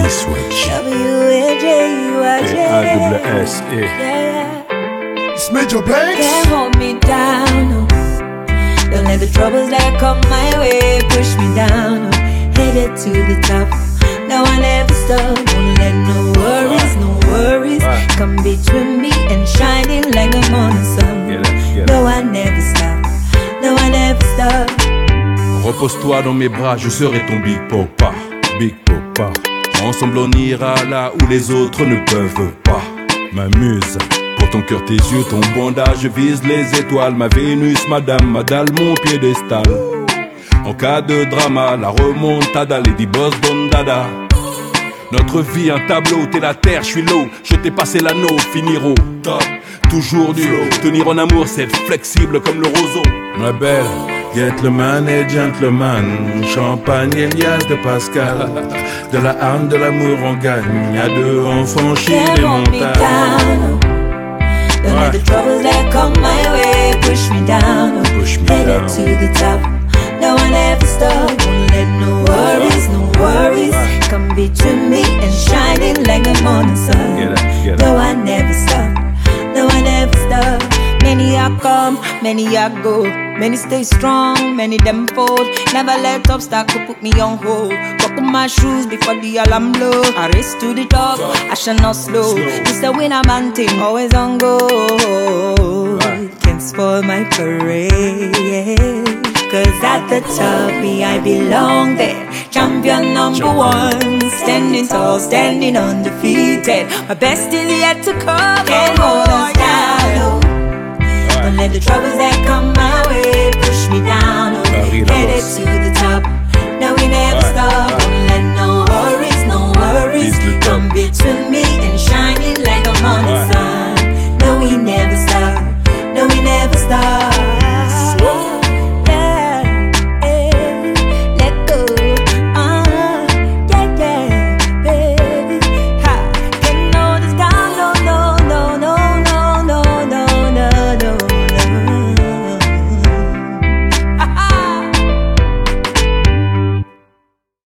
Switch. W-A-J-U-I-J. It's Major Banks. Can't hold me down, no. Don't let the troubles that come my way push me down, no. Headed to the top. Now I never stop. Won't let no worries come between me and shining like the morning sun. No, I never stop. No, I never stop. Repose-toi dans mes bras, je serai ton Big Papa. Big Papa. Ensemble on ira là où les autres ne peuvent pas. M'amuse. Pour ton cœur, tes yeux, ton bandage, je vise les étoiles. Ma Vénus, madame, ma dalle, mon piédestal. En cas de drama, la remontada, Lady Boss Don Dada. Notre vie, un tableau, t'es la terre, je suis l'eau. Je t'ai passé l'anneau, finir au top. Toujours du haut, tenir en amour, c'est être flexible comme le roseau. Ma belle, gentleman et gentleman, champagne et liasse de Pascal. De la âme, de l'amour, on gagne. À deux, on franchit les montagnes. Don't let the troubles that come my way push me down. Headed to the top. No, I never stop. Won't let no worries come between me and shining like the morning sun. No, I never stop. No, I never stop. Many I come, many I go. Many stay strong, many them fold. Never let obstacle put me on hold. Buckle my shoes before the alarm blow. I race to the top, I shall not slow. It's the winner man thing, always on go. Can't spoil my parade. Cause at the top, me I belong there. Champion number one. Standing tall, standing undefeated. My best is yet to come. Can't hold us down. Don't let the troubles that come my way push me down. Headed to